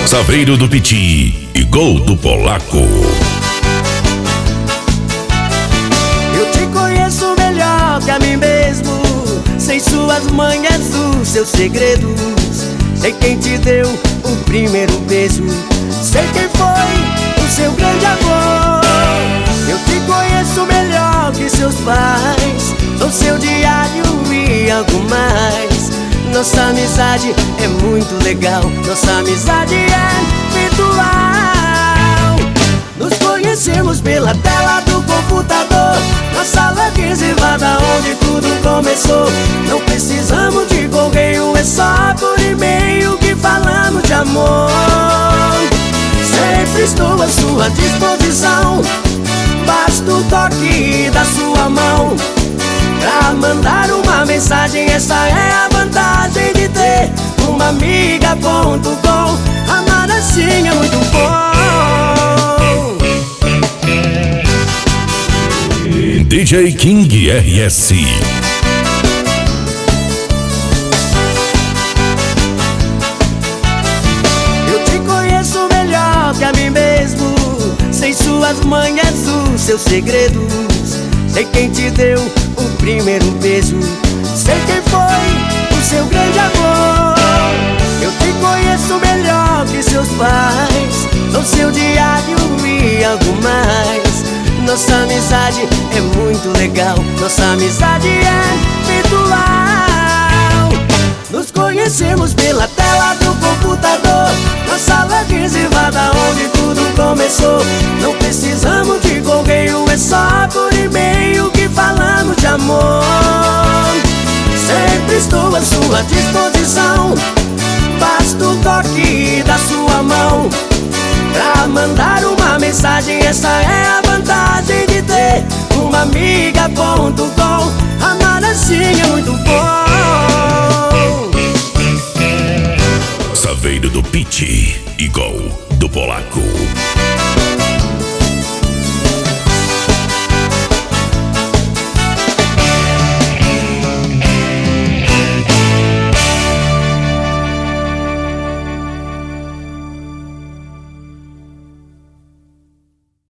Saveiro do Piti e Gol do Polaco. Eu te conheço melhor que a mim mesmo. Sei suas manhas, os seus segredos. Sei quem te deu o primeiro beijo. Sei quem foi o seu grande amor. Eu te conheço melhor que seus pais. Sou seu diário e algo mais. Nossa amizade é muito legal. Nossa amizade é virtual. Nos conhecemos pela tela do computador, na sala reservada onde tudo começou. Não precisamos de correio, é só por e-mail que falamos de amor. Sempre estou à sua disposição, basta o toque da sua mão pra mandar uma mensagem. Essa é a vantagem de ter uma amiga.com. Amar assim é muito bom. DJ King RS. Eu te conheço melhor que a mim mesmo. Sei suas manhas, os seus segredos. Sei quem te deu o primeiro beijo. Sei quem foi o seu grande amor. Eu te conheço melhor que seus pais. Sou seu diário e algo mais. Nossa amizade é muito legal. Nossa amizade é virtual. Nos conhecemos pela tela do computador, na sala reservada onde tudo começou. Não precisamos de correio, é só por e-mail que falamos de amor. Sempre estou à sua disposição, basta o toque da sua mão pra mandar uma mensagem. Essa é a vantagem de ter uma amiga.com. Amar assim é muito bom. Saveiro do Piti e Gol do Polaco.